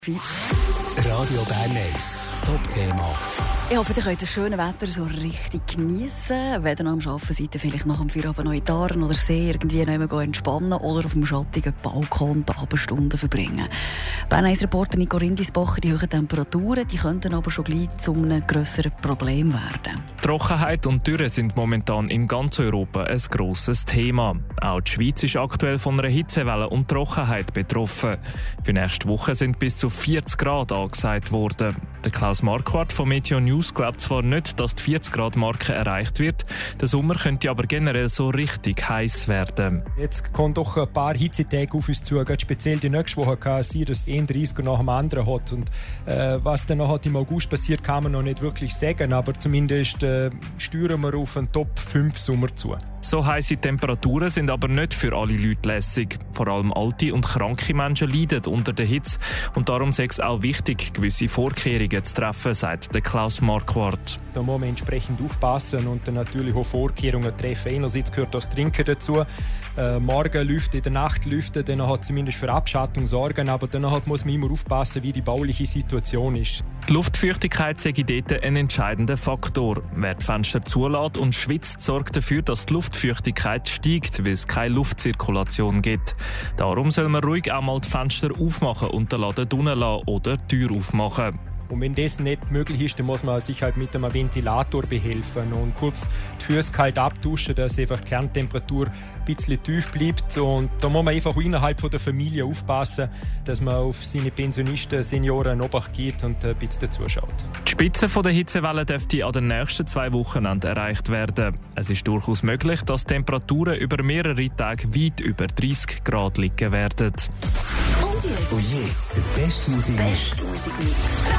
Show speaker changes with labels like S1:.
S1: Radio Bern 1, das Top-Thema.
S2: Ich hoffe, ihr könnt das schöne Wetter so richtig geniessen. Wenn ihr noch am Arbeiten seid, vielleicht nach dem Feierabend noch in die Aare oder See irgendwie noch entspannen oder auf dem schattigen Balkon die Abendstunden verbringen. Bern 1-Reporter Nico Rindisbacher, die hohen Temperaturen, die könnten aber schon gleich zu einem grösseren Problem werden.
S3: Trockenheit und Dürre sind momentan in ganz Europa ein grosses Thema. Auch die Schweiz ist aktuell von einer Hitzewelle und Trockenheit betroffen. Für nächste Woche sind bis zu 40 Grad angesagt worden. Der Klaus Marquardt von Meteo News glaubt zwar nicht, dass die 40-Grad-Marke erreicht wird, der Sommer könnte aber generell so richtig heiß werden.
S4: Jetzt kommen doch ein paar Hitzetage auf uns zu, speziell die nächste Woche kann es sein, dass ein 30er nach dem anderen hat. Und was dann noch im August passiert, kann man noch nicht wirklich sagen, aber zumindest steuern wir auf einen Top 5 Sommer zu.
S3: So heisse Temperaturen sind aber nicht für alle Leute lässig. Vor allem alte und kranke Menschen leiden unter der Hitze. Und darum ist es auch wichtig, gewisse Vorkehrungen zu treffen, sagt der Klaus Marquardt.
S4: Da muss man entsprechend aufpassen und dann natürlich auch Vorkehrungen treffen. Einerseits gehört das Trinken dazu. Morgen lüften, in der Nacht lüften, dann hat zumindest für Abschattung sorgen. Aber dann muss man immer aufpassen, wie die bauliche Situation ist.
S3: Die Luftfeuchtigkeit sei dort ein entscheidender Faktor. Wer die Fenster zulässt und schwitzt, sorgt dafür, dass die Luftfeuchtigkeit steigt, weil es keine Luftzirkulation gibt. Darum soll man ruhig auch mal die Fenster aufmachen und den Laden drinnen lassen oder die Tür aufmachen.
S4: Und wenn das nicht möglich ist, dann muss man sich halt mit einem Ventilator behelfen und kurz die Füße kalt abduschen, dass einfach die Kerntemperatur ein bisschen tief bleibt. Und da muss man einfach innerhalb der Familie aufpassen, dass man auf seine Pensionisten, Senioren Obacht gibt und ein bisschen zuschaut.
S3: Die Spitze der Hitzewelle dürfte an den nächsten 2 Wochenenden erreicht werden. Es ist durchaus möglich, dass Temperaturen über mehrere Tage weit über 30 Grad liegen werden.
S1: Und jetzt der beste Musikmix.